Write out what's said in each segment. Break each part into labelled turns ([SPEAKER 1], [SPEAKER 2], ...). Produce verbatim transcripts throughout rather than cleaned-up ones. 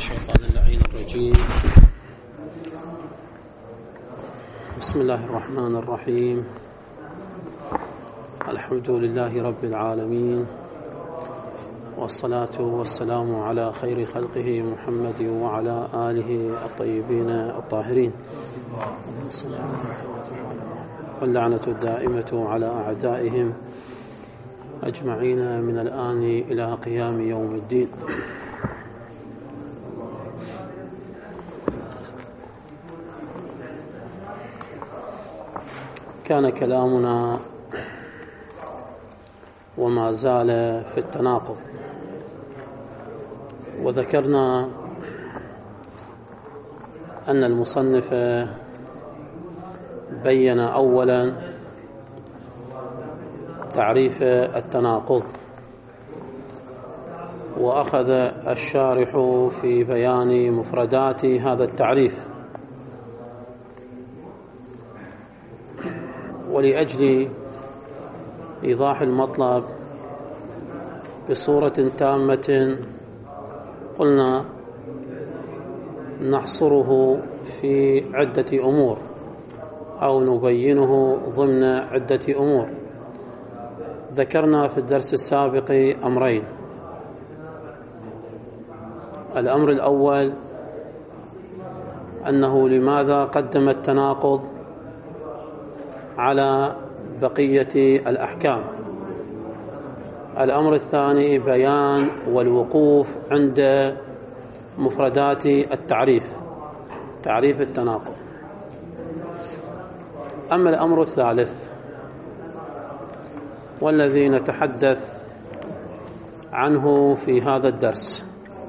[SPEAKER 1] الشيطان اللعين الرجيم. بسم الله الرحمن الرحيم. الحمد لله رب العالمين، والصلاة والسلام على خير خلقه محمد وعلى آله الطيبين الطاهرين، واللعنة الدائمة على أعدائهم أجمعين من الآن إلى قيام يوم الدين. كان كلامنا وما زال في التناقض، وذكرنا أن المصنف بين أولا تعريف التناقض، وأخذ الشارح في بيان مفردات هذا التعريف، ولأجل إيضاح المطلب بصورة تامة قلنا نحصره في عدة أمور أو نبينه ضمن عدة أمور. ذكرنا في الدرس السابق أمرين. الأمر الأول أنه لماذا قدم التناقض على بقية الأحكام. الأمر الثاني بيان والوقوف عند مفردات التعريف، تعريف التناقض. أما الأمر الثالث والذي نتحدث عنه في هذا الدرس،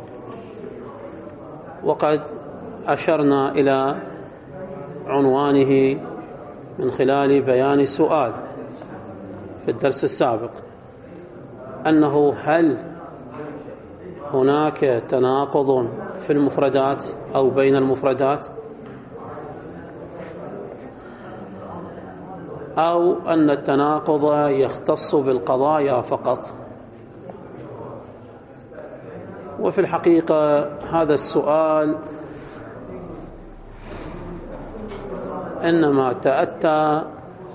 [SPEAKER 1] وقد أشرنا إلى عنوانه من خلال بيان سؤال في الدرس السابق، أنه هل هناك تناقض في المفردات أو بين المفردات، أو أن التناقض يختص بالقضايا فقط. وفي الحقيقة هذا السؤال إنما تأتى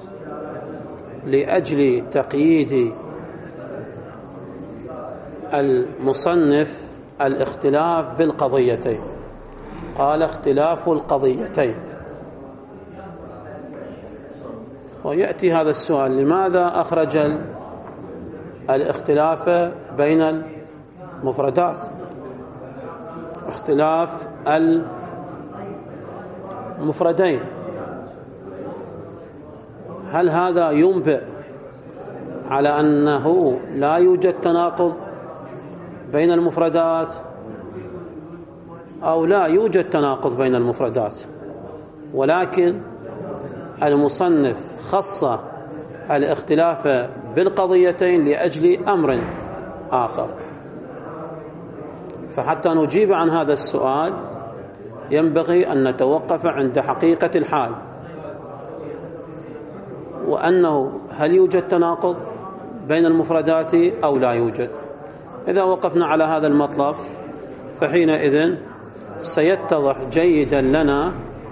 [SPEAKER 1] لأجل تقييد المصنف الاختلاف بالقضيتين. قال اختلاف القضيتين، ويأتي هذا السؤال: لماذا أخرج الاختلاف بين المفردات، اختلاف المفردين؟ هل هذا ينبئ على أنه لا يوجد تناقض بين المفردات، أو لا يوجد تناقض بين المفردات، ولكن المصنف خص الاختلاف بالقضيتين لأجل أمر آخر؟ فحتى نجيب عن هذا السؤال ينبغي أن نتوقف عند حقيقة الحال، وأنه هل يوجد تناقض بين المفردات أو لا يوجد. إذا وقفنا على هذا المطلب فحينئذ سيتضح جيدا لنا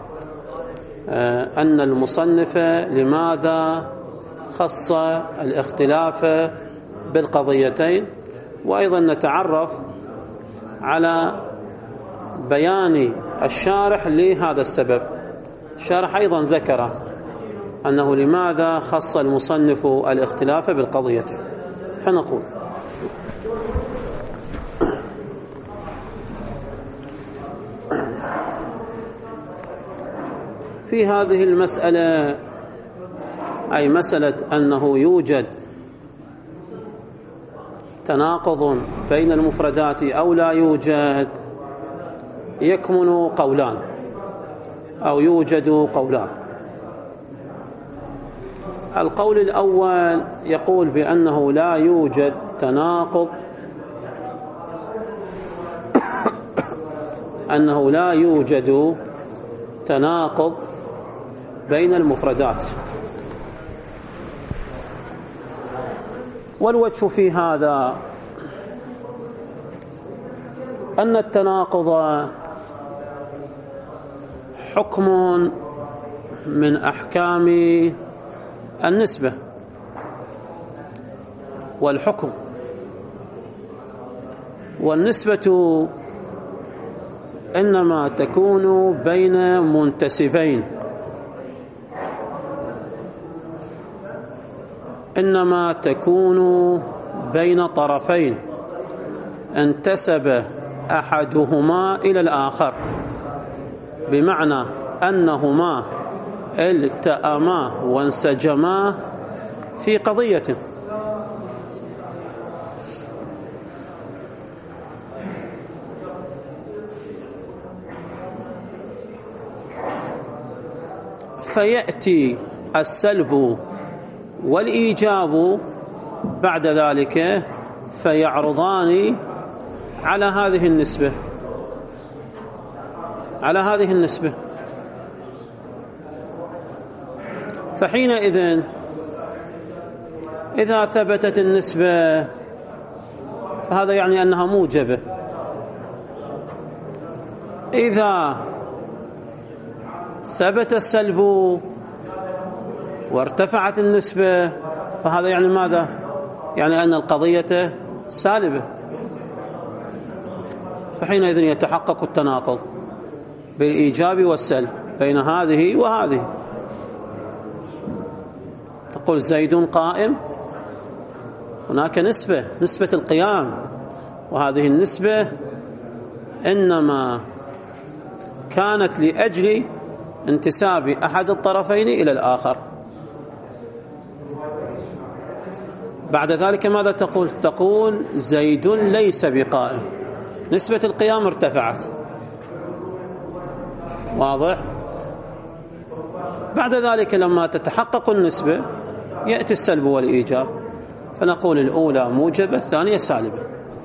[SPEAKER 1] أن المصنف لماذا خص الاختلاف بالقضيتين، وأيضا نتعرف على بيان الشارح لهذا السبب. الشارح أيضا ذكر أنه لماذا خص المصنف الاختلاف بالقضيتين. فنقول: في هذه المسألة، أي مسألة أنه يوجد تناقض بين المفردات أو لا يوجد، يكمن قولان أو يوجد قولان. القول الأول يقول بأنه لا يوجد تناقض، أنه لا يوجد تناقض بين المفردات. والوجه في هذا أن التناقض حكم من أحكام النسبة، والحكم والنسبة إنما تكون بين منتسبين، إنما تكون بين طرفين انتسب أحدهما إلى الآخر، بمعنى أنهما التأما وانسجما في قضية. فيأتي السلب والإيجاب بعد ذلك فيعرضان على هذه النسبة، على هذه النسبة. فحينئذ إذا ثبتت النسبة فهذا يعني أنها موجبة، إذا ثبت السلب وارتفعت النسبة فهذا يعني ماذا؟ يعني أن القضية سالبة. فحينئذ يتحقق التناقض بالإيجاب والسلب بين هذه وهذه. تقول زيد قائم، هناك نسبة، نسبة القيام، وهذه النسبة إنما كانت لأجل انتساب أحد الطرفين إلى الآخر. بعد ذلك ماذا تقول؟ تقول زيد ليس بقائم، نسبة القيام ارتفعت، واضح؟ بعد ذلك لما تتحقق النسبة يأتي السلب والإيجاب، فنقول الأولى موجبة الثانية سالبة.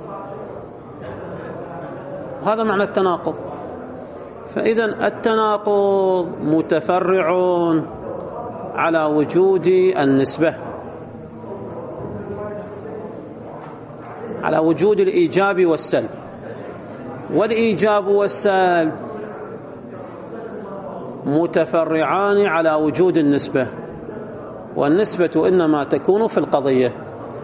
[SPEAKER 1] هذا معنى التناقض. فإذا التناقض متفرع على وجود النسبة، على وجود الإيجاب والسلب، والإيجاب والسلب متفرعان على وجود النسبة، والنسبة إنما تكون في القضية.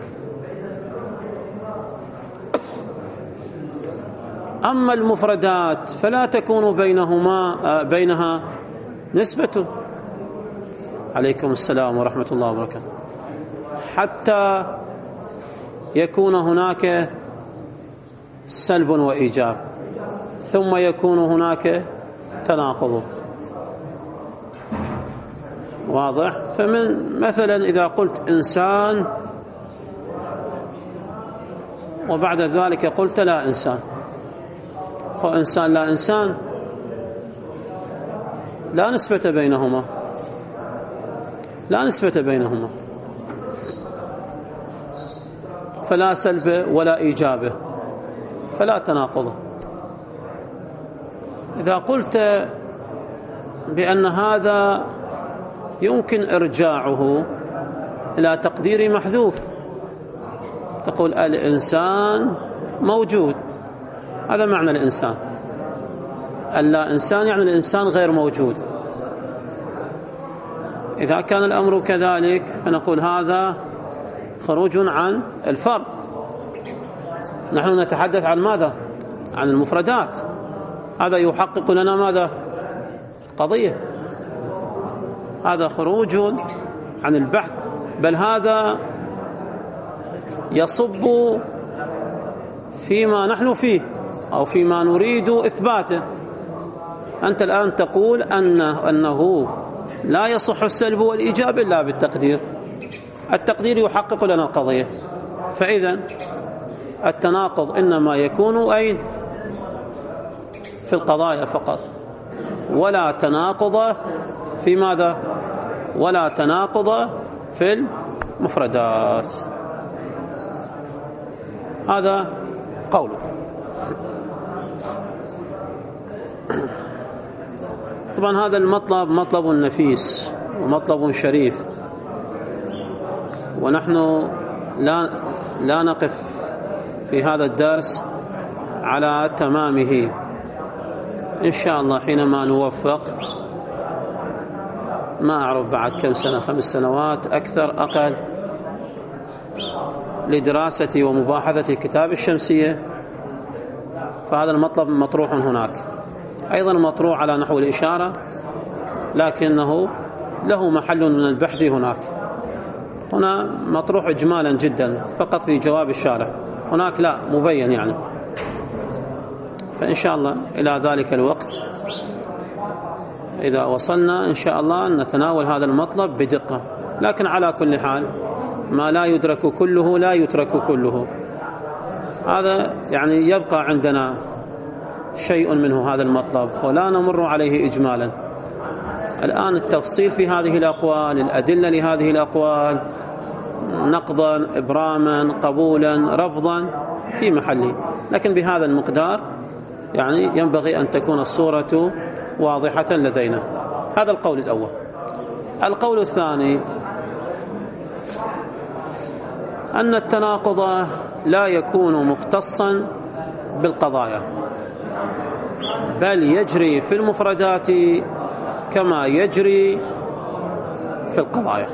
[SPEAKER 1] أما المفردات فلا تكون بينهما بينها نسبة. عليكم السلام ورحمة الله وبركاته. حتى يكون هناك سلب وإيجاب ثم يكون هناك تناقض، واضح؟ فمن مثلا إذا قلت إنسان وبعد ذلك قلت لا إنسان، هو إنسان لا إنسان لا نسبة بينهما، لا نسبة بينهما، فلا سلب ولا إيجاب، فلا تناقض. إذا قلت بأن هذا يمكن إرجاعه إلى تقدير محذوف، تقول الإنسان موجود، هذا معنى الإنسان. اللا إنسان يعني الإنسان غير موجود. إذا كان الأمر كذلك فنقول هذا خروج عن الفرد. نحن نتحدث عن ماذا؟ عن المفردات. هذا يحقق لنا ماذا؟ قضية. هذا خروج عن البحث، بل هذا يصب فيما نحن فيه أو فيما نريد إثباته. أنت الآن تقول أنه, أنه لا يصح السلب والإيجاب إلا بالتقدير. التقدير يحقق لنا القضية. فإذا التناقض إنما يكون أين؟ في القضايا فقط، ولا تناقض في ماذا؟ ولا تناقض في المفردات. هذا قوله. طبعا هذا المطلب مطلب نفيس ومطلب شريف، ونحن لا لا نقف في هذا الدرس على تمامه إن شاء الله حينما نوفق، ما أعرف بعد كم سنة، خمس سنوات أكثر أقل، لدراسة ومباحثة كتاب الشمسية، فهذا المطلب مطروح هناك، أيضا مطروح على نحو الإشارة، لكنه له محل من البحث هناك. هنا مطروح إجمالا جدا فقط في جواب الشارح، هناك لا مبين يعني. فإن شاء الله إلى ذلك الوقت إذا وصلنا إن شاء الله نتناول هذا المطلب بدقة، لكن على كل حال ما لا يدرك كله لا يترك كله، هذا يعني يبقى عندنا شيء منه هذا المطلب ولا نمر عليه إجمالا. الآن التفصيل في هذه الأقوال، الأدلة لهذه الأقوال، نقضا إبراما قبولا رفضا في محله، لكن بهذا المقدار يعني ينبغي أن تكون الصورة واضحة لدينا. هذا القول الأول. القول الثاني أن التناقض لا يكون مختصا بالقضايا، بل يجري في المفردات كما يجري في القضايا،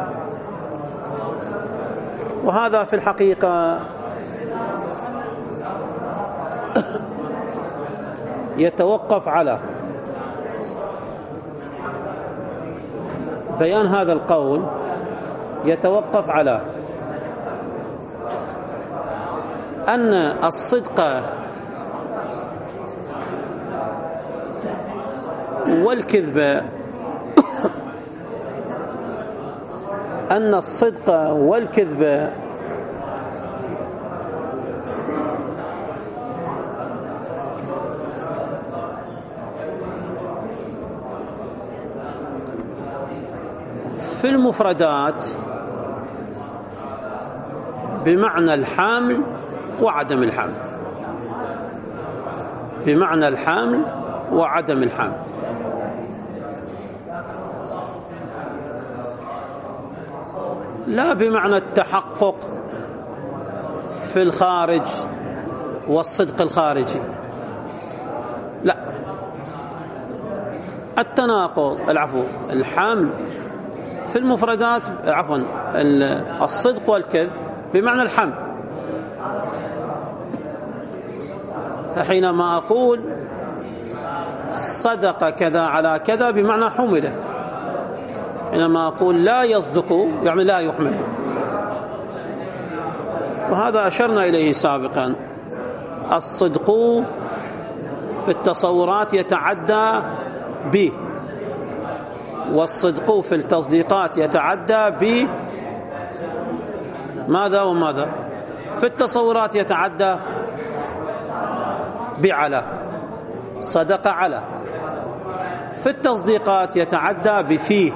[SPEAKER 1] وهذا في الحقيقة يتوقف على بيان هذا القول، يتوقف على أن الصدق والكذب أن الصدق والكذب في المفردات بمعنى الحامل وعدم الحامل، بمعنى الحامل وعدم الحامل. لا بمعنى التحقق في الخارج والصدق الخارجي، لا. التناقض العفو الحامل في المفردات عفوا الصدق والكذب بمعنى الحمل. فحينما أقول صدق كذا على كذا بمعنى حمله، حينما أقول لا يصدق يعني لا يحمل، وهذا أشرنا إليه سابقا. الصدق في التصورات يتعدى به، والصدق في التصديقات يتعدى ب ماذا وماذا؟ في التصورات يتعدى بعلى، صدق على. في التصديقات يتعدى بفيه،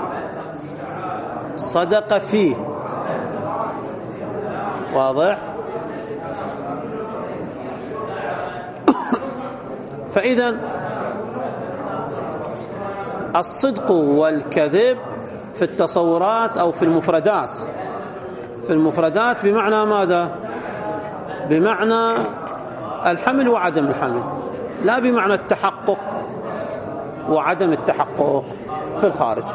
[SPEAKER 1] صدق فيه. واضح؟ فإذا الصدق والكذب في التصورات أو في المفردات، في المفردات بمعنى ماذا؟ بمعنى الحمل وعدم الحمل، لا بمعنى التحقق وعدم التحقق في الخارج.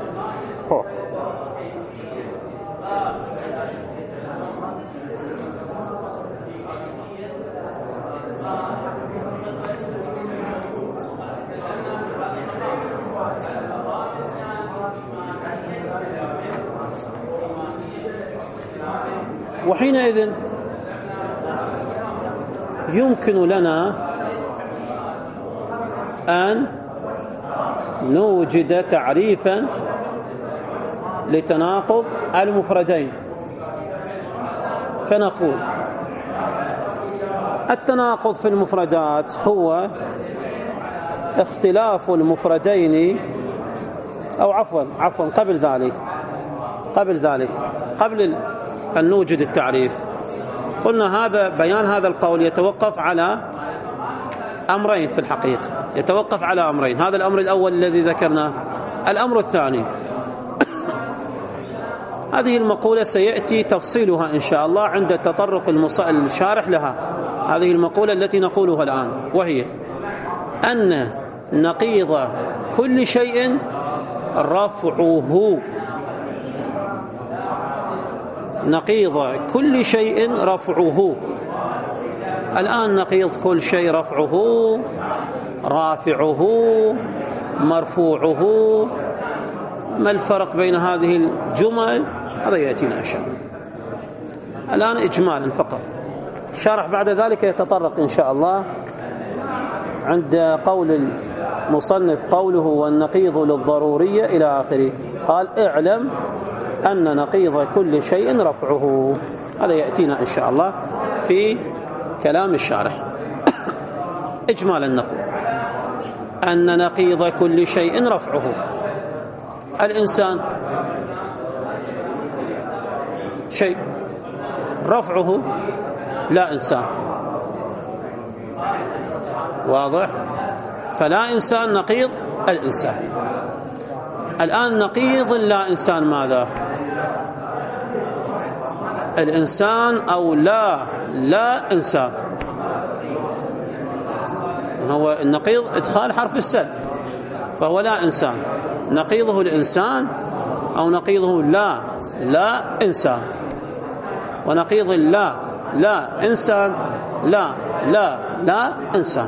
[SPEAKER 1] وحينئذ يمكن لنا أن نوجد تعريفا لتناقض المفردين، فنقول التناقض في المفردات هو اختلاف المفردين، أو عفوا عفوا قبل ذلك قبل ذلك قبل أن نوجد التعريف، قلنا هذا بيان هذا القول يتوقف على أمرين في الحقيقة، يتوقف على أمرين. هذا الأمر الأول الذي ذكرناه. الأمر الثاني هذه المقولة سيأتي تفصيلها إن شاء الله عند تطرق الشارح لها، هذه المقولة التي نقولها الآن، وهي أن نقيض كل شيء رفعه، نقيض كل شيء رفعه. الآن نقيض كل شيء رفعه، رافعه، مرفوعه، ما الفرق بين هذه الجمل؟ هذا يأتينا إن شاء الله. الآن إجمالا فقط، شرح بعد ذلك يتطرق إن شاء الله عند قول المصنف قوله والنقيض للضرورية إلى آخره. قال اعلم أن نقيض كل شيء رفعه. هذا يأتينا إن شاء الله في كلام الشارح. إجمالا نقول أن نقيض كل شيء رفعه. الإنسان شيء، رفعه لا إنسان، واضح؟ فلا إنسان نقيض الإنسان. الآن نقيض لا إنسان ماذا؟ الإنسان أو لا لا إنسان. هو النقيض إدخال حرف السلب، فهو لا إنسان. نقيضه الإنسان أو نقيضه لا لا إنسان. ونقيض لا لا إنسان لا لا لا إنسان.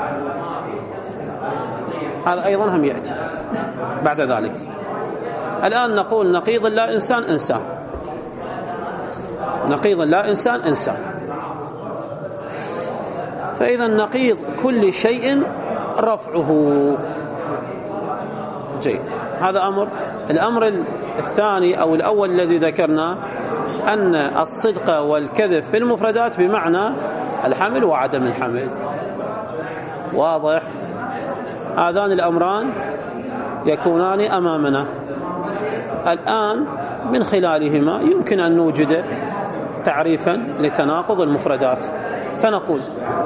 [SPEAKER 1] هذا أيضا هم يأتي بعد ذلك. الآن نقول نقيض لا إنسان إنسان، نقيض لا إنسان إنسان. فإذا نقيض كل شيء رفعه. جيد، هذا أمر. الأمر الثاني أو الأول الذي ذكرنا أن الصدق والكذب في المفردات بمعنى الحمل وعدم الحمل. واضح؟ هذان الأمران يكونان أمامنا الآن، من خلالهما يمكن أن نوجد تعريفا لتناقض المفردات. فنقول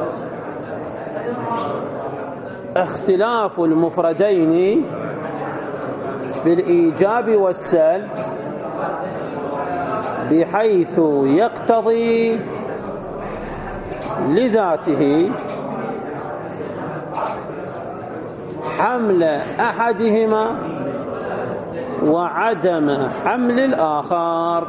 [SPEAKER 1] اختلاف المفردين بالإيجاب والسلب بحيث يقتضي لذاته حمل أحدهما وعدم حمل الآخر.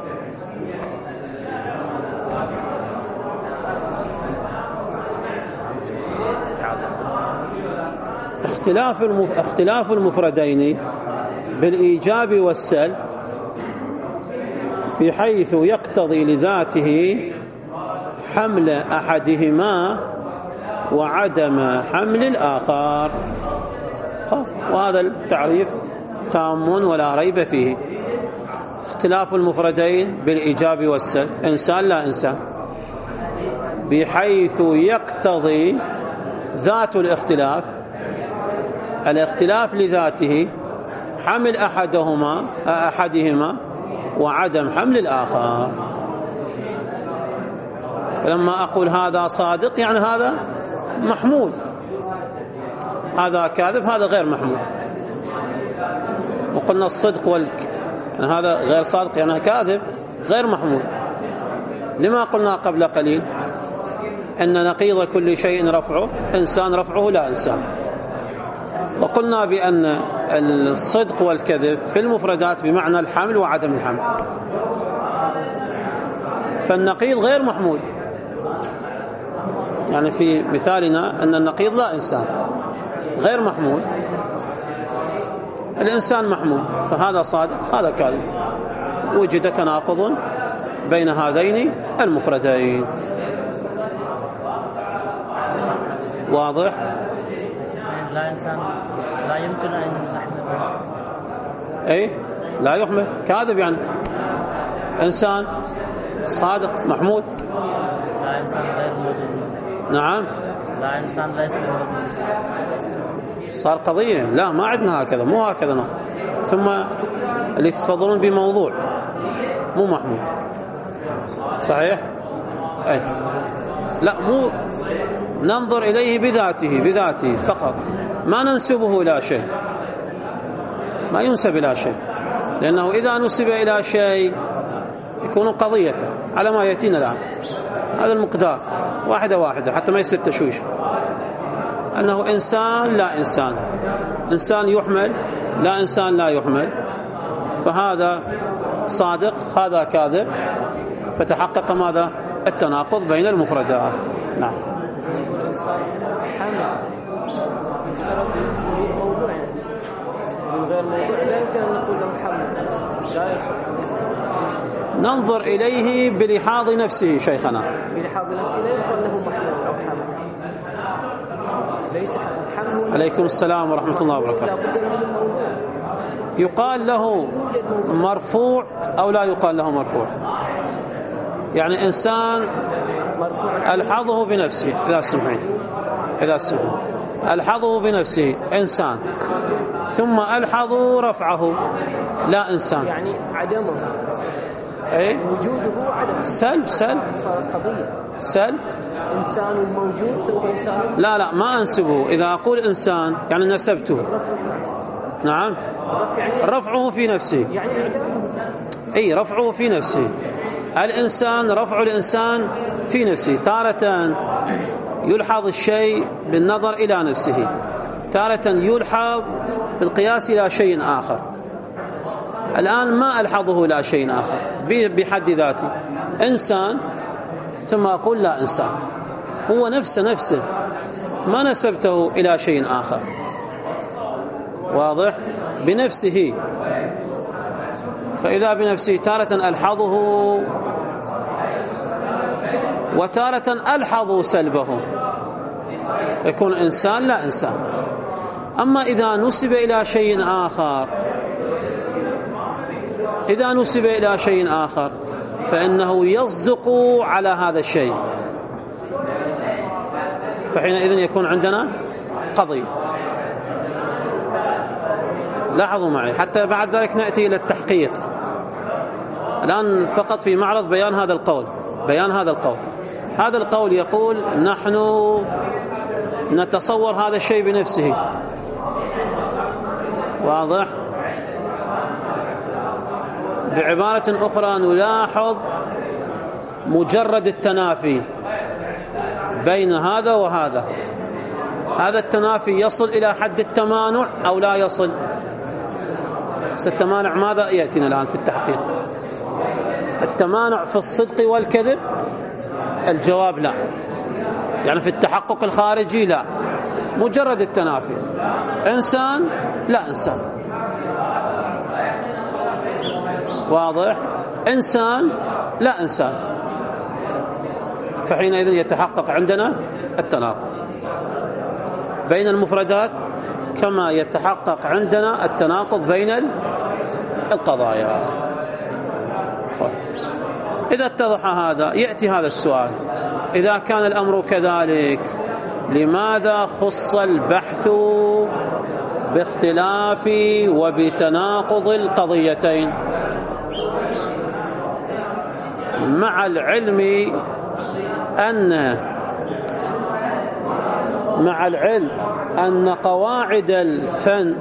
[SPEAKER 1] اختلاف اختلاف المفردين بالإيجاب والسلب بحيث يقتضي لذاته حمل أحدهما وعدم حمل الآخر. وهذا التعريف تام ولا ريب فيه. اختلاف المفردين بالإيجاب والسلب، إنسان لا إنسان، بحيث يقتضي ذات الاختلاف، الاختلاف لذاته، حمل أحدهما أحدهما وعدم حمل الآخر. فلما أقول هذا صادق يعني هذا محمول، هذا كاذب هذا غير محمول. وقلنا الصدق والك يعني هذا غير صادق يعني كاذب غير محمول. لما قلنا قبل قليل أن نقيض كل شيء رفعه إنسان رفعه لا إنسان. وقلنا بأن الصدق والكذب في المفردات بمعنى الحمل وعدم الحمل. فالنقيض غير محمول، يعني في مثالنا أن النقيض لا إنسان غير محمول، الإنسان محمول، فهذا صادق هذا كاذب. وجد تناقض بين هذين المفردين. واضح؟
[SPEAKER 2] لا إنسان لا يمكن أن نحمله.
[SPEAKER 1] أي لا يحمل، كاذب يعني. إنسان صادق محمود.
[SPEAKER 2] لا إنسان غير موجود.
[SPEAKER 1] نعم.
[SPEAKER 2] لا إنسان ليس موجود.
[SPEAKER 1] صار قضية. لا ما عندنا هكذا، مو هكذا نوع. ثم اللي تفضلون بموضوع مو محمود. صحيح؟ أي لا، مو ننظر إليه بذاته بذاته فقط، ما ننسبه إلى شيء، ما ينسب إلى شيء، لأنه إذا نسب إلى شيء يكون قضية على ما يأتينا الآن. هذا المقدار واحدة واحدة حتى ما يصير تشويش، أنه إنسان لا إنسان، إنسان يحمل لا إنسان لا يحمل، فهذا صادق هذا كاذب، فتحقق ماذا؟ التناقض بين المفردات. نعم.
[SPEAKER 3] من غير موضوع لا يمكن أن نقول له حمل، لا يصح.
[SPEAKER 1] ننظر إليه بلحاظ نفسه شيخنا،
[SPEAKER 3] بلحاظ نفسه لا يقال له محمول أو حمل، ليس حمل.
[SPEAKER 1] عليكم السلام ورحمة الله وبركاته. يقال له مرفوع أو لا يقال له مرفوع؟ يعني إنسان ألحظه بنفسه، إذا سمعين إذا سمعين ألحظه بنفسه إنسان، ثم ألحظوا رفعه لا إنسان،
[SPEAKER 3] يعني عدمه،
[SPEAKER 1] أي
[SPEAKER 3] وجوده عدم،
[SPEAKER 1] سلب سلب
[SPEAKER 3] قضية
[SPEAKER 1] سلب
[SPEAKER 3] إنسان موجود ثم إنسان.
[SPEAKER 1] لا لا ما أنسبه، إذا أقول إنسان يعني نسبته. نعم، رفعه في نفسه، أي رفعه في نفسه. الإنسان رفع الإنسان في نفسه، تارة يلحظ الشيء بالنظر إلى نفسه، تارة يلحظ بالقياس إلى شيء آخر. الآن ما ألحظه إلى شيء آخر بحد ذاته، إنسان ثم أقول لا إنسان، هو نفسه نفسه ما نسبته إلى شيء آخر، واضح؟ بنفسه. فإذا بنفسه تارة ألحظه وتارة ألحظ سلبه، يكون إنسان لا إنسان. أما إذا نسب إلى شيء آخر، إذا نسب إلى شيء آخر فإنه يصدق على هذا الشيء، فحينئذ يكون عندنا قضية. لاحظوا معي حتى بعد ذلك نأتي إلى التحقيق. الآن فقط في معرض بيان هذا القول، بيان هذا القول. هذا القول يقول نحن نتصور هذا الشيء بنفسه، واضح؟ بعبارة أخرى نلاحظ مجرد التنافي بين هذا وهذا. هذا التنافي يصل إلى حد التمانع أو لا يصل؟ التمانع ماذا يأتينا الآن في التحقيق؟ التمانع في الصدق والكذب؟ الجواب لا. يعني في التحقق الخارجي لا، مجرد التنافي، إنسان لا إنسان، واضح؟ إنسان لا إنسان، فحينئذ يتحقق عندنا التناقض بين المفردات كما يتحقق عندنا التناقض بين القضايا. إذا اتضح هذا يأتي هذا السؤال: إذا كان الأمر كذلك لماذا خص البحث باختلاف وبتناقض القضيتين، مع العلم أن مع العلم أن قواعد الفن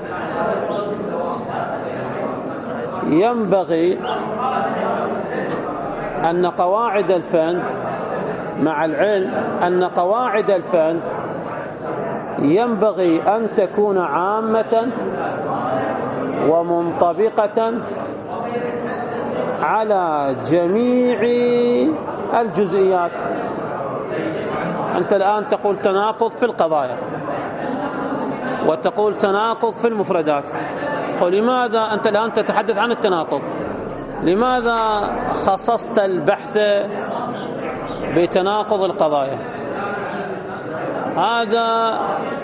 [SPEAKER 1] ينبغي أن قواعد الفن مع العلم أن قواعد الفن ينبغي أن تكون عامة ومنطبقة على جميع الجزئيات. أنت الآن تقول تناقض في القضايا وتقول تناقض في المفردات، ولماذا أنت الآن تتحدث عن التناقض؟ لماذا خصصت البحث بتناقض القضايا؟ هذا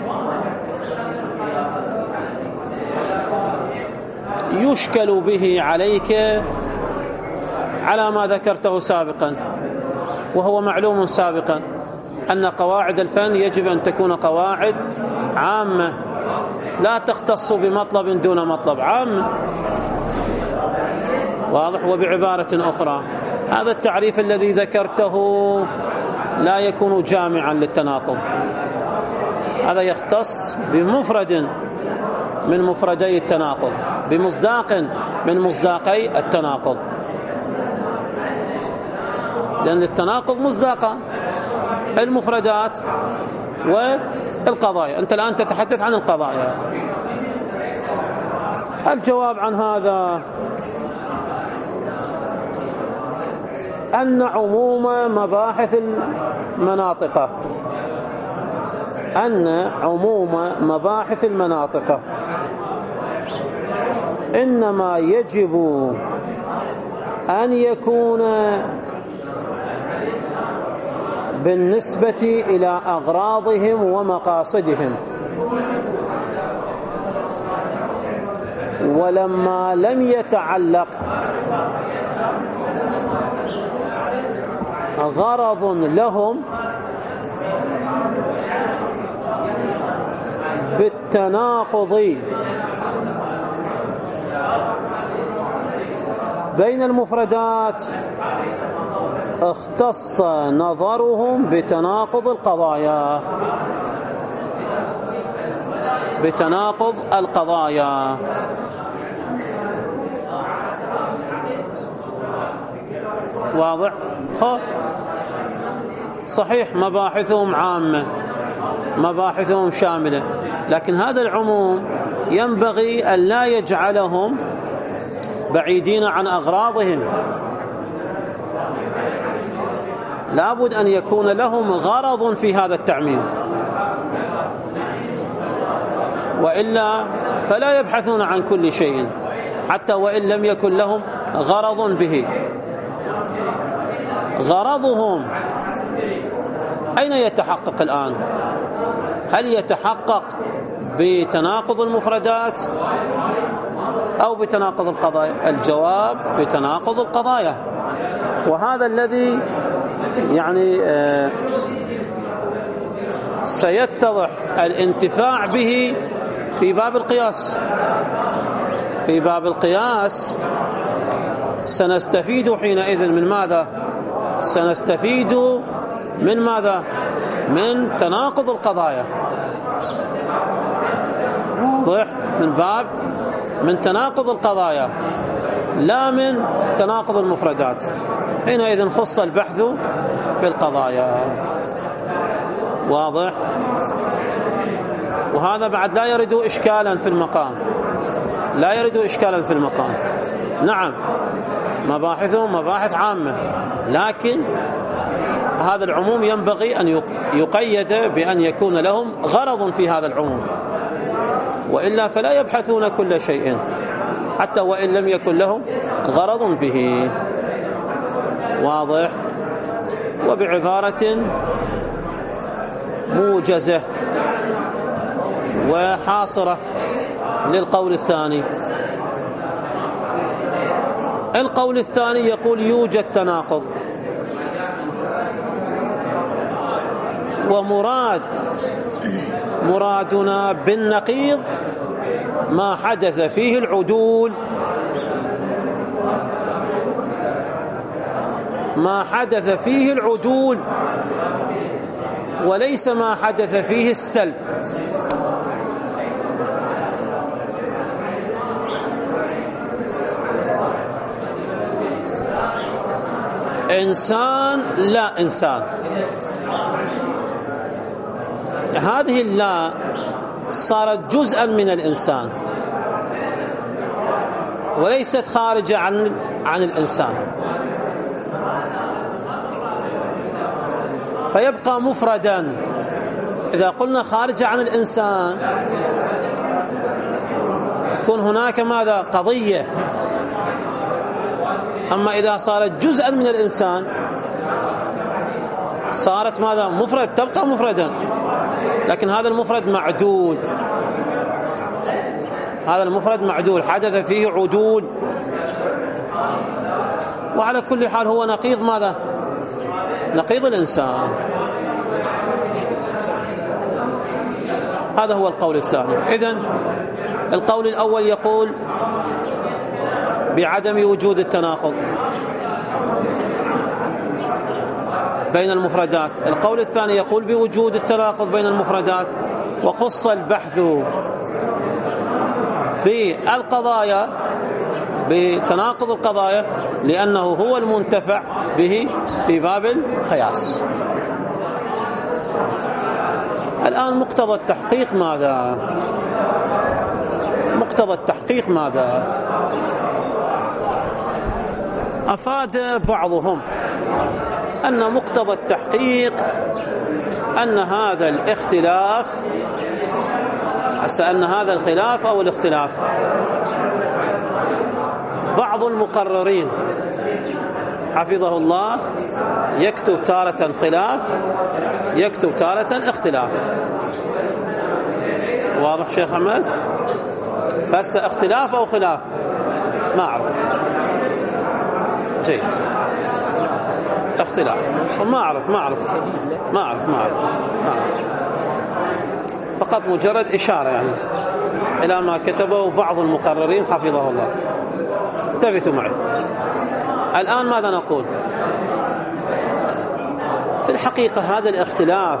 [SPEAKER 1] يشكل به عليك على ما ذكرته سابقا، وهو معلوم سابقا أن قواعد الفن يجب أن تكون قواعد عامة لا تختص بمطلب دون مطلب، عامة، واضح؟ وبعبارة أخرى هذا التعريف الذي ذكرته لا يكون جامعا للتناقض، هذا يختص بمفرد من مفردي التناقض، بمصداق من مصداقي التناقض. لأن التناقض مصداقا المفردات والقضايا. أنت الآن تتحدث عن القضايا. الجواب عن هذا أن عموم مباحث المناطق أن عموم مباحث المناطق إنما يجب أن يكون بالنسبة إلى أغراضهم ومقاصدهم، ولما لم يتعلق غرض لهم بالتناقض بين المفردات اختص نظرهم بتناقض القضايا بتناقض القضايا واضح؟ صحيح مباحثهم عامة، مباحثهم شاملة، لكن هذا العموم ينبغي أن لا يجعلهم بعيدين عن أغراضهم، لابد أن يكون لهم غرض في هذا التعميم، وإلا فلا يبحثون عن كل شيء حتى وإن لم يكن لهم غرض به. غرضهم أين يتحقق الآن؟ هل يتحقق بتناقض المفردات أو بتناقض القضايا؟ الجواب بتناقض القضايا، وهذا الذي يعني آه سيتضح الانتفاع به في باب القياس. في باب القياس سنستفيد حينئذ من ماذا؟ سنستفيد من ماذا؟ من تناقض القضايا. واضح؟ من باب من تناقض القضايا لا من تناقض المفردات. حينئذ خص البحث بالقضايا. واضح؟ وهذا بعد لا يرد إشكالا في المقام، لا يرد إشكالا في المقام. نعم مباحثهم مباحث عامة، لكن هذا العموم ينبغي أن يقيد بأن يكون لهم غرض في هذا العموم، وإلا فلا يبحثون كل شيء حتى وإن لم يكن لهم غرض به. واضح؟ وبعبارة موجزة وحاصرة للقول الثاني. القول الثاني يقول يوجد تناقض، ومراد مرادنا بالنقيض ما حدث فيه العدول، ما حدث فيه العدول وليس ما حدث فيه السلب. إنسان لا إنسان، هذه اللا صارت جزءا من الإنسان وليست خارجة عن عن الإنسان، فيبقى مفردا. إذا قلنا خارجة عن الإنسان يكون هناك ماذا؟ قضية. أما إذا صارت جزءا من الإنسان صارت ماذا؟ مفرد، تبقى مفردا، لكن هذا المفرد معدول، هذا المفرد معدول حدث فيه عدول، وعلى كل حال هو نقيض ماذا؟ نقيض الإنسان. هذا هو القول الثاني. إذن القول الأول يقول بعدم وجود التناقض بين المفردات. القول الثاني يقول بوجود التناقض بين المفردات، وخص البحث بالقضايا بتناقض القضايا لأنه هو المنتفع به في باب القياس. الآن مقتضى التحقيق ماذا؟ مقتضى التحقيق ماذا؟ أفاد بعضهم أن مقتضى التحقيق أن هذا الاختلاف أن هذا الخلاف أو الاختلاف بعض المقررين حفظه الله يكتب تارة خلاف يكتب تارة اختلاف. واضح شيخ حمد؟ بس اختلاف أو خلاف ما أعرف. جيد، اختلاف ما أعرف ما أعرف ما أعرف ما أعرف ما أعرف فقط مجرد إشارة يعني إلى ما كتبه بعض المقررين حفظه الله. التفتوا معي. الآن ماذا نقول؟ في الحقيقة هذا الاختلاف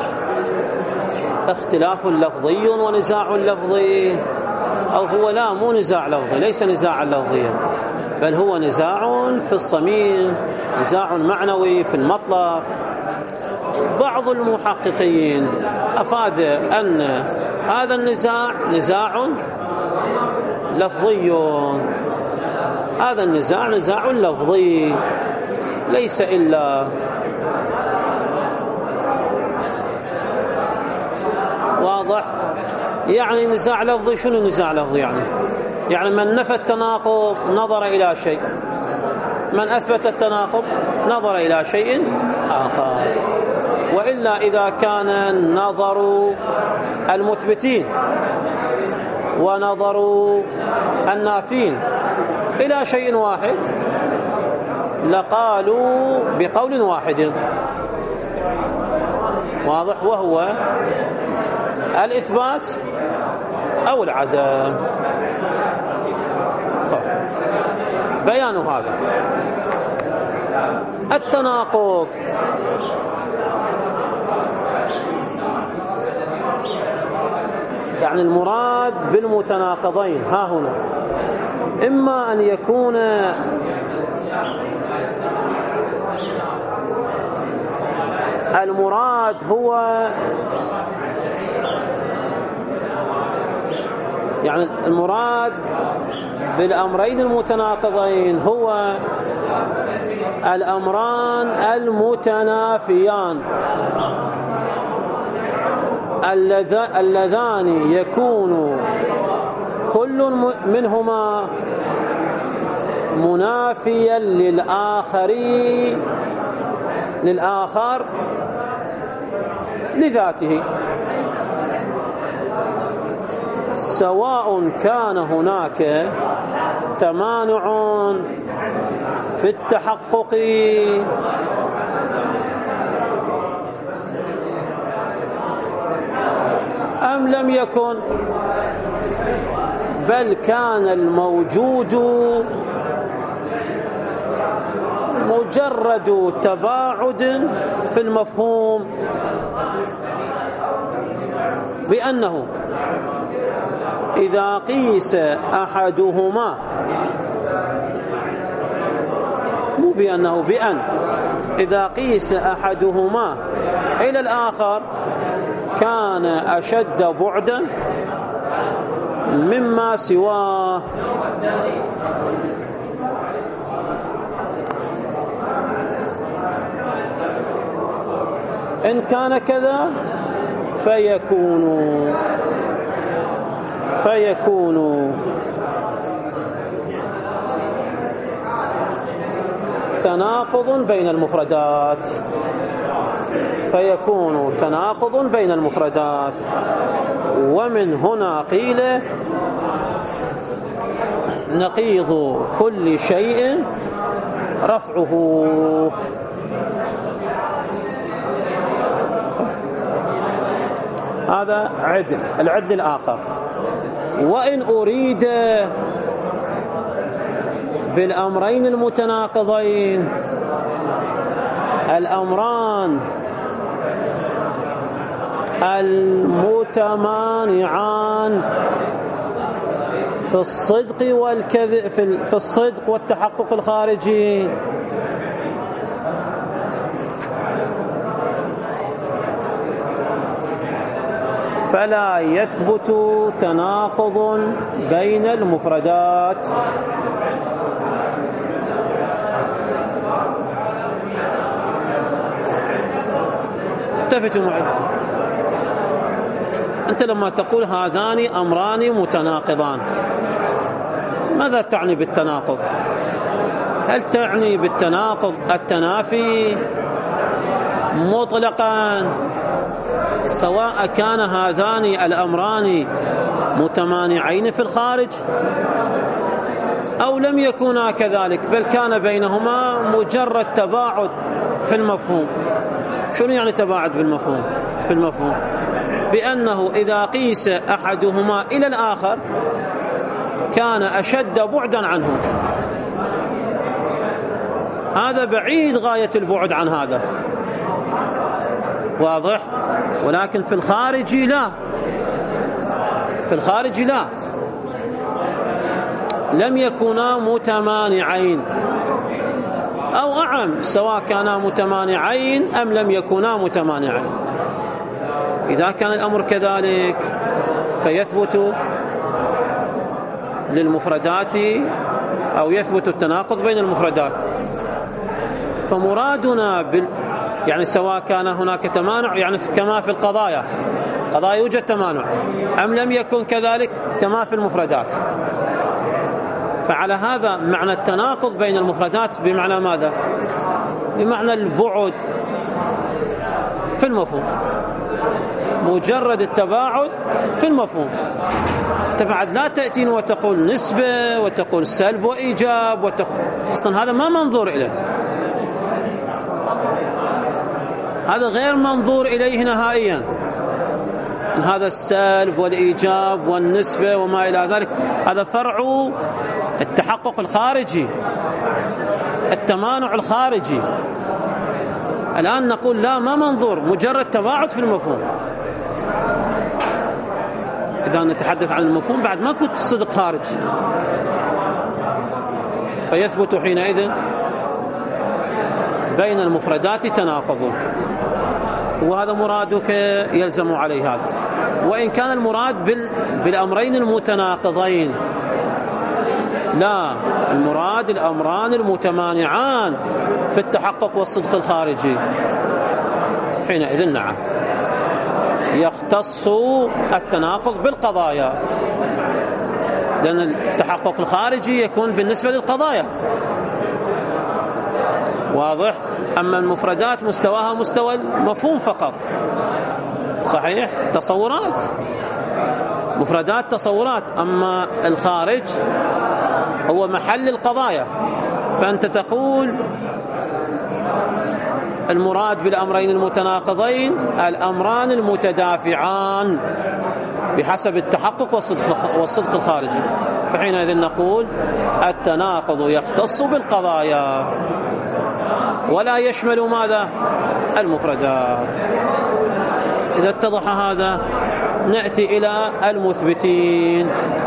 [SPEAKER 1] اختلاف لفظي ونزاع لفظي، أو هو لا مو نزاع لفظي، ليس نزاعا لفظيا، بل هو نزاع في الصميم، نزاع معنوي في المطلب. بعض المحققين أفاد أن هذا النزاع نزاع لفظي، هذا النزاع نزاع لفظي ليس إلا واضح. يعني نزاع لفظي، شنو نزاع لفظي؟ يعني يعني من نفى التناقض نظر إلى شيء، من أثبت التناقض نظر إلى شيء آخر. وإلا إذا كان النظر المثبتين ونظر النافين إلى شيء واحد لقالوا بقول واحد واضح، وهو الإثبات أو العدم. بيان هذا التناقض يعني المراد بالمتناقضين ها هنا إما أن يكون المراد هو يعني المراد بالأمرين المتناقضين هو الأمران المتنافيان اللذان يكون كل منهما منافيا للآخر للآخر لذاته، سواء كان هناك تمانع في التحقق أم لم يكن، بل كان الموجود مجرد تباعد في المفهوم، بأنه إذا قيس أحدهما مو بأنه بأن إذا قيس أحدهما إلى الآخر كان أشد بعدا مما سواه. إن كان كذا فيكون فيكون تناقض بين المفردات فيكون تناقض بين المفردات ومن هنا قيل نقيض كل شيء رفعه. هذا عدل، العدل الآخر. وإن أريد بالأمرين المتناقضين الأمران المتمانعان في الصدق والكذب في الصدق والتحقق الخارجي فلا يثبت تناقض بين المفردات. التفتوا معي، أنت لما تقول هذان أمران متناقضان ماذا تعني بالتناقض؟ هل تعني بالتناقض التنافي مطلقا سواء كان هذان الأمران متمانعين في الخارج أو لم يكونا كذلك، بل كان بينهما مجرد تباعد في المفهوم؟ شنو يعني تباعد بالمفهوم؟ في المفهوم بأنه إذا قيس أحدهما إلى الآخر كان أشد بعدا عنه، هذا بعيد غاية البعد عن هذا، واضح؟ ولكن في الخارج لا، في الخارج لا، لم يكونا متمانعين أو أعم سواء كانا متمانعين أم لم يكونا متمانعين. إذا كان الأمر كذلك فيثبت للمفردات أو يثبت التناقض بين المفردات. فمرادنا بال يعني سواء كان هناك تمانع، يعني كما في القضايا، قضايا يوجد تمانع أم لم يكن كذلك كما في المفردات. فعلى هذا معنى التناقض بين المفردات بمعنى ماذا؟ بمعنى البعد في المفهوم، مجرد التباعد في المفهوم. تبعد لا تأتين وتقول نسبة وتقول سلب وإيجاب وتقول، أصلا هذا ما منظور إليه، هذا غير منظور إليه نهائيا. هذا السلب والإيجاب والنسبة وما إلى ذلك هذا فرع التحقق الخارجي، التمانع الخارجي. الآن نقول لا، ما منظور، مجرد تباعد في المفهوم. إذا نتحدث عن المفهوم بعد ما كنت صدق خارج، فيثبت حينئذ بين المفردات تناقض، وهذا مرادك يلزم عليه هذا. وإن كان المراد بال... بالأمرين المتناقضين، لا، المراد الأمران المتمانعان في التحقق والصدق الخارجي، حينئذ نعم يختص التناقض بالقضايا، لأن التحقق الخارجي يكون بالنسبة للقضايا، واضح؟ أما المفردات مستواها مستوى المفهوم فقط، صحيح؟ تصورات، مفردات تصورات. أما الخارج هو محل القضايا. فأنت تقول المراد بالأمرين المتناقضين الأمران المتدافعان بحسب التحقق والصدق, والصدق الخارجي. فحينئذ نقول التناقض يختص بالقضايا ولا يشمل ماذا؟ المفردات. إذا اتضح هذا نأتي إلى المثبتين،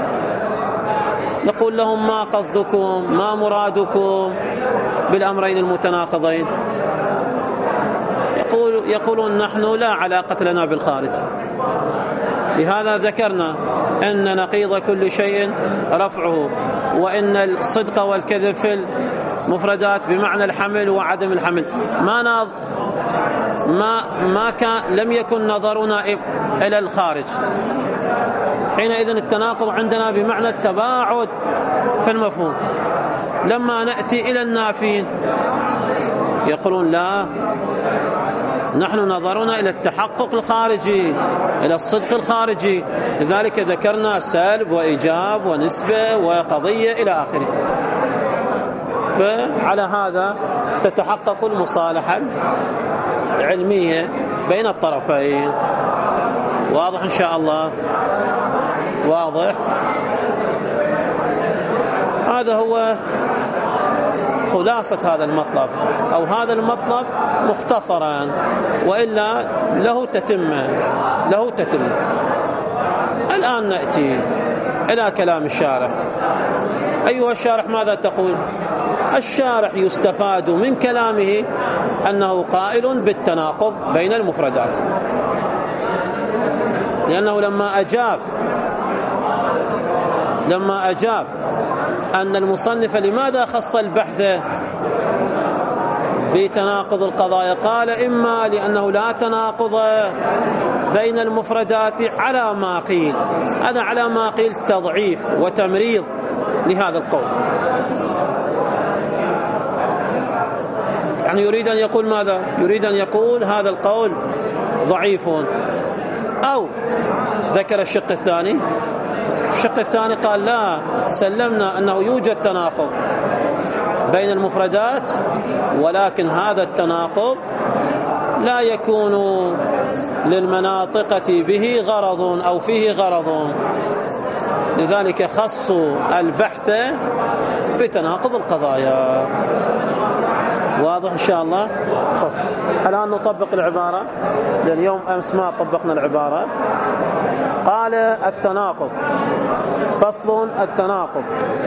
[SPEAKER 1] نقول لهم ما قصدكم، ما مرادكم بالأمرين المتناقضين؟ يقول يقولون نحن لا علاقة لنا بالخارج، لهذا ذكرنا أن نقيض كل شيء رفعه، وإن الصدق والكذب في المفردات بمعنى الحمل وعدم الحمل. ما ناظ ما ما كان لم يكن نظرنا إلى الخارج، حينئذ التناقض عندنا بمعنى التباعد في المفهوم. لما نأتي إلى النافين يقولون لا، نحن نظرنا إلى التحقق الخارجي، إلى الصدق الخارجي، لذلك ذكرنا سلب وإيجاب ونسبة وقضية إلى آخره. فعلى هذا تتحقق المصالحة العلمية بين الطرفين. واضح إن شاء الله؟ واضح؟ هذا هو خلاصة هذا المطلب، أو هذا المطلب مختصرا، وإلا له تتمة له تتمة. الآن نأتي إلى كلام الشارح. أيها الشارح ماذا تقول؟ الشارح يستفاد من كلامه أنه قائل بالتناقض بين المفردات. لأنه لما أجاب لما أجاب أن المصنف لماذا خص البحث بتناقض القضايا، قال إما لأنه لا تناقض بين المفردات على ما قيل، هذا على ما قيل تضعيف وتمريض لهذا القول. يعني يريد أن يقول ماذا؟ يريد أن يقول هذا القول ضعيف. أو ذكر الشق الثاني، الشق الثاني قال لا، سلمنا أنه يوجد تناقض بين المفردات، ولكن هذا التناقض لا يكون للمناطقة به غرض أو فيه غرض، لذلك خصوا البحث بتناقض القضايا. واضح إن شاء الله؟ الآن نطبق العبارة، لأن يوم أمس ما طبقنا العبارة. قال التناقض، فصل التناقض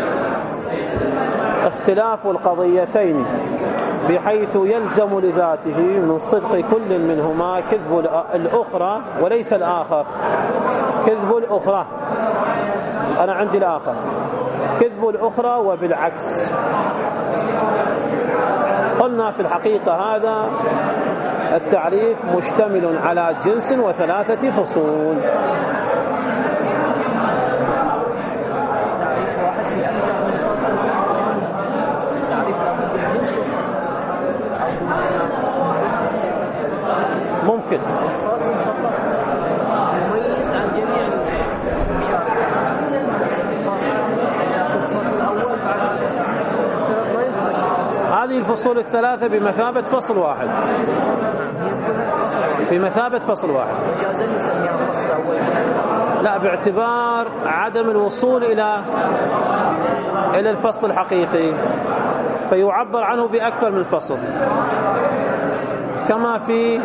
[SPEAKER 1] اختلاف القضيتين بحيث يلزم لذاته من صدق كل منهما كذب الأخرى وليس الآخر. كذب الأخرى، أنا عندي الآخر، كذب الأخرى وبالعكس. قلنا في الحقيقة هذا التعريف مشتمل على جنس وثلاثة فصول. ممكن
[SPEAKER 3] الفاصل فقط مميز عن جميع المشاركة. الفاصل الفصل الأول بعد اختلاف ما ينتشر.
[SPEAKER 1] هذه الفصول الثلاثة بمثابة فصل واحد، بمثابة فصل واحد.
[SPEAKER 3] جاز نسميها الفصل الأول؟
[SPEAKER 1] لا، باعتبار عدم الوصول إلى إلى الفصل الحقيقي، فيعبر عنه بأكثر من فصل، كما في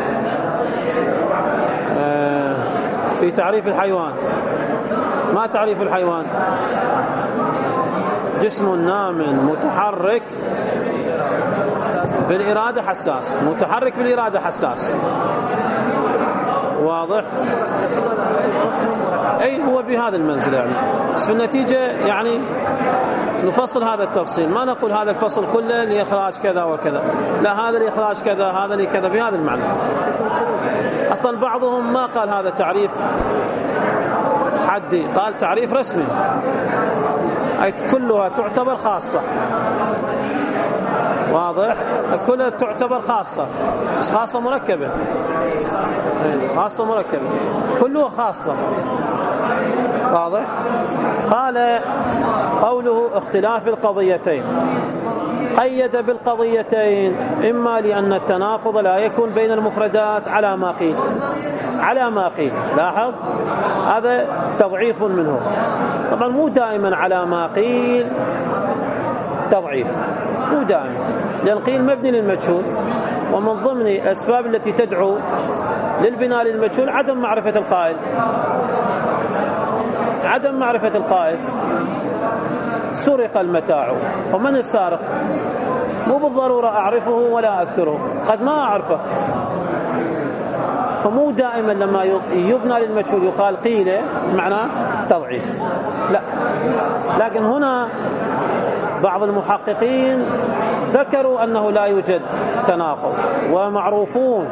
[SPEAKER 1] في تعريف الحيوان. ما تعريف الحيوان؟ جسم نام متحرك بالإرادة حساس، متحرك بالإرادة حساس. واضح؟ أي هو بهذا المنزل يعني، بس في النتيجة يعني نفصل هذا التفصيل، ما نقول هذا الفصل كله لإخراج كذا وكذا، لا، هذا لإخراج كذا، هذا لكذا، بهذا المعنى. أصلا بعضهم ما قال هذا تعريف حدي، قال تعريف رسمي، أي كلها تعتبر خاصة. واضح؟ كلها تعتبر خاصة، بس خاصة مركبة، خاصة مركبة، كلها خاصة. واضح؟ قال قوله اختلاف القضيتين، قيد بالقضيتين إما لأن التناقض لا يكون بين المفردات على ما قيل، على ما قيل، لاحظ هذا تضعيف منه. طبعا مو دائما على ما قيل تضعيف، مو دائما، لأن قيل مبني للمجهول، ومن ضمن الأسباب التي تدعو للبناء للمجهول عدم معرفة القائل، عدم معرفة القائل. سرق المتاع، ومن السارق؟ مو بالضرورة أعرفه ولا أذكره، قد ما أعرفه، فمو دائما لما يبنى للمجهول يقال قيل معناه تضعيف، لا. لكن هنا بعض المحققين ذكروا أنه لا يوجد تناقض، ومعروفون،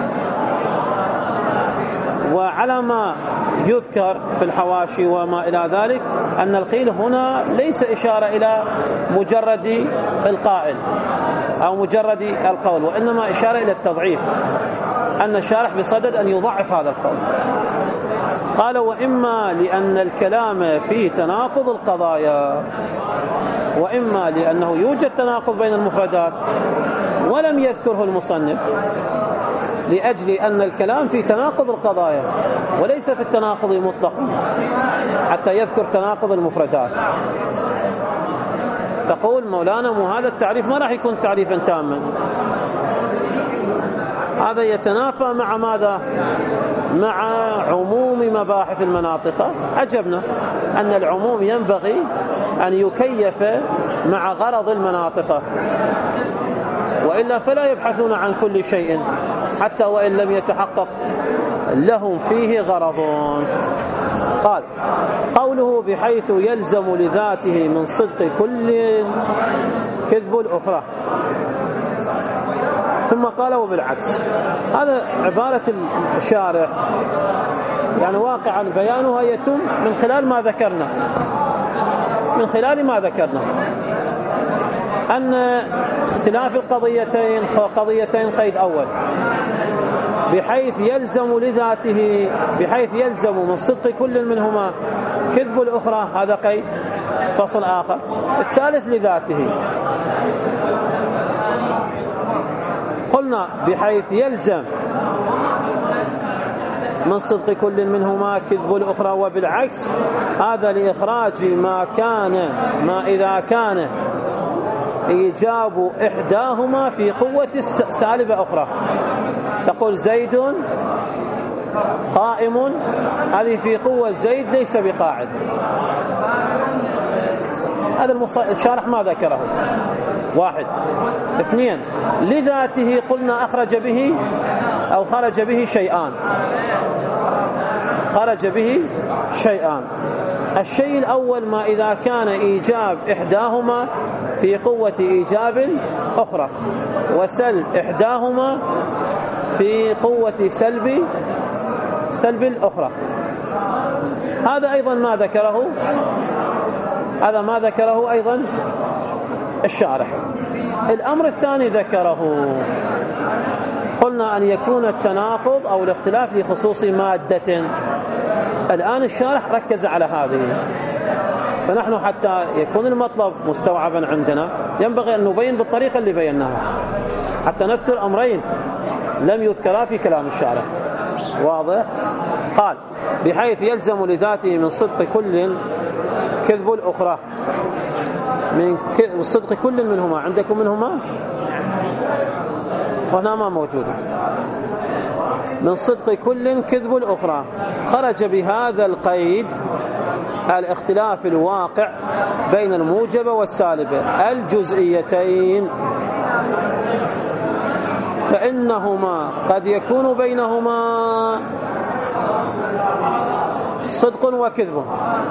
[SPEAKER 1] وعلى ما يذكر في الحواشي وما إلى ذلك أن القيل هنا ليس إشارة إلى مجرد القائل أو مجرد القول، وإنما إشارة إلى التضعيف، أن الشارح بصدد أن يضعف هذا القول. قال وإما لأن الكلام فيه تناقض القضايا، وإما لأنه يوجد تناقض بين المفردات ولم يذكره المصنف، لأجل أن الكلام في تناقض القضايا وليس في التناقض مطلقا حتى يذكر تناقض المفردات. تقول مولانا مو هذا التعريف ما راح يكون تعريفا تاما، هذا يتنافى مع ماذا؟ مع عموم مباحث المناطق. أجبنا أن العموم ينبغي أن يكيف مع غرض المناطق، وإلا فلا يبحثون عن كل شيء حتى وإن لم يتحقق لهم فيه غرض. قال قوله بحيث يلزم لذاته من صدق كل كذب الأخرى، ثم قال وبالعكس. هذا عبارة الشارع يعني واقعا بيانها يتم من خلال ما ذكرنا من خلال ما ذكرنا أن اختلاف القضيتين قضيتين قيد أول بحيث يلزم لذاته بحيث يلزم من صدق كل منهما كذب الأخرى، هذا قيد فصل آخر. الثالث لذاته، قلنا بحيث يلزم من صدق كل منهما كذب الأخرى وبالعكس، هذا لإخراج ما كان ما إذا كان إيجاب إحداهما في قوة سالبة أخرى. تقول زيد قائم، هذه في قوة زيد ليس بقاعد. هذا الشارح ما ذكره. واحد. اثنين، لذاته قلنا أخرج به أو خرج به شيئان خرج به شيئان الشيء الأول ما إذا كان إيجاب إحداهما في قوة إيجاب أخرى، وسلب إحداهما في قوة سلب سلب الأخرى. هذا أيضا ما ذكره هذا ما ذكره أيضا الشارح. الأمر الثاني ذكره، قلنا أن يكون التناقض أو الاختلاف لخصوص مادة. الآن الشارح ركز على هذه، فنحن حتى يكون المطلب مستوعبا عندنا ينبغي أن نبين بالطريقة اللي بيناها حتى نذكر أمرين لم يذكرا في كلام الشارح. واضح؟ قال بحيث يلزم لذاته من صدق كل كذب الأخرى، من صدق كل منهما. عندكم منهما؟ هنا ما موجود. من صدق كل كذب الأخرى، خرج بهذا القيد الاختلاف الواقع بين الموجبة والسالبة الجزئيتين، فإنهما قد يكون بينهما صدق وكذب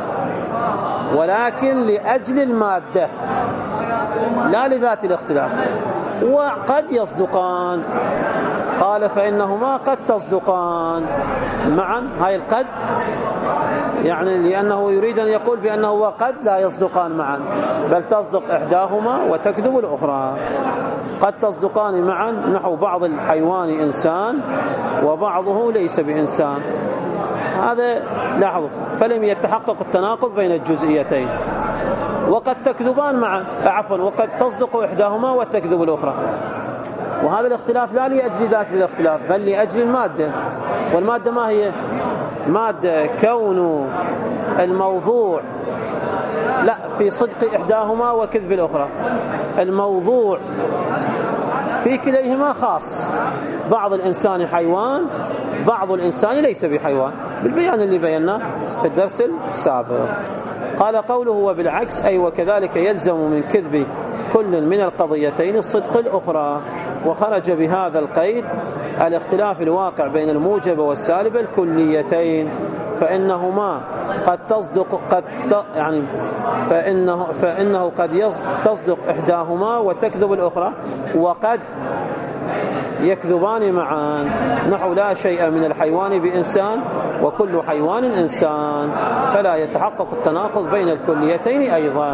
[SPEAKER 1] ولكن لأجل المادة لا لذات الاختلاف، وقد يصدقان. قال فإنهما قد تصدقان معا. هاي القد يعني لأنه يريد أن يقول بأنه وقد لا يصدقان معا، بل تصدق إحداهما وتكذب الأخرى. قد تصدقان معا، نحو بعض الحيوان إنسان وبعضه ليس بإنسان. هذا لاحظوا، فلم يتحقق التناقض بين الجزئيتين. وقد تكذبان معا، عفوا وقد تصدق إحداهما وتكذب الأخرى. وهذا الاختلاف لا لأجل ذات الاختلاف بل لأجل المادة. والمادة ما هي؟ مادة كون الموضوع لا في صدق إحداهما وكذب الأخرى، الموضوع في كليهما خاص. بعض الإنسان حيوان، بعض الإنسان ليس بحيوان، بالبيان اللي بيناه في الدرس السابق. قال قوله وبالعكس أي وكذلك يلزم من كذب كل من القضيتين الصدق الأخرى، وخرج بهذا القيد الاختلاف الواقع بين الموجب والسالب الكليتين، فإنهما قد تصدق قد يعني فإنه فإنه قد تصدق إحداهما وتكذب الأخرى، وقد يكذبان معا، نحو لا شيء من الحيوان بإنسان وكل حيوان إنسان، فلا يتحقق التناقض بين الكليتين أيضا،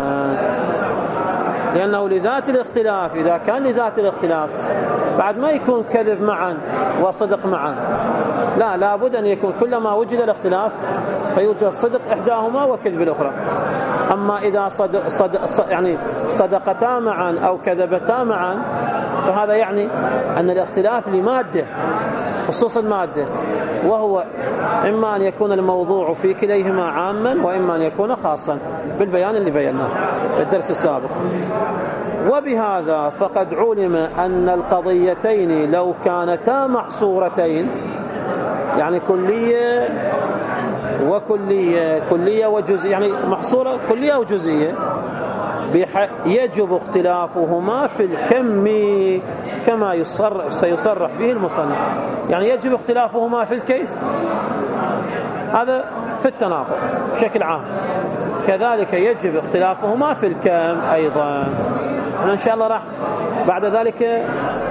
[SPEAKER 1] لأنه لذات الاختلاف. إذا كان لذات الاختلاف بعد ما يكون كذب معا وصدق معا، لا لابد أن يكون كلما وجد الاختلاف فيوجد صدق إحداهما وكذب الأخرى. أما إذا صدق صدق يعني صدقتا معا أو كذبتا معا، فهذا يعني أن الاختلاف لمادة، خصوصا مادة، وهو إما أن يكون الموضوع في كليهما عاما وإما أن يكون خاصا، بالبيان اللي بيناه في الدرس السابق. وبهذا فقد علم أن القضيتين لو كانتا محصورتين، يعني كلية وكلية كلية وجزئية، يعني محصورة كلية وجزئية، يجب اختلافهما في الكم كما يصرح سيصرح به المصنف. يعني يجب اختلافهما في الكيف، هذا في التناقض بشكل عام. كذلك يجب اختلافهما في الكم أيضا. إن شاء الله راح بعد ذلك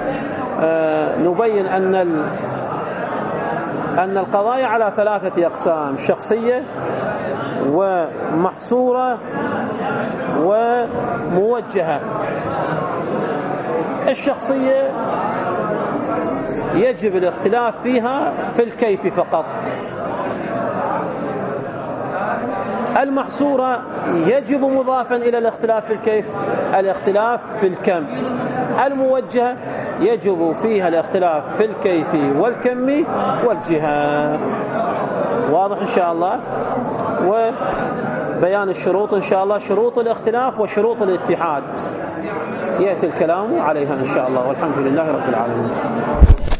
[SPEAKER 1] نبين أن أن القضايا على ثلاثة أقسام: شخصية ومحصورة وموجهة. الشخصية يجب الاختلاف فيها في الكيف فقط. المحصورة يجب مضافا إلى الاختلاف في الكيف الاختلاف في الكم. الموجهة يجب فيها الاختلاف في الكيف والكم والجهة. واضح إن شاء الله؟ وبيان الشروط إن شاء الله، شروط الاختلاف وشروط الاتحاد يأتي الكلام عليها إن شاء الله، والحمد لله رب العالمين.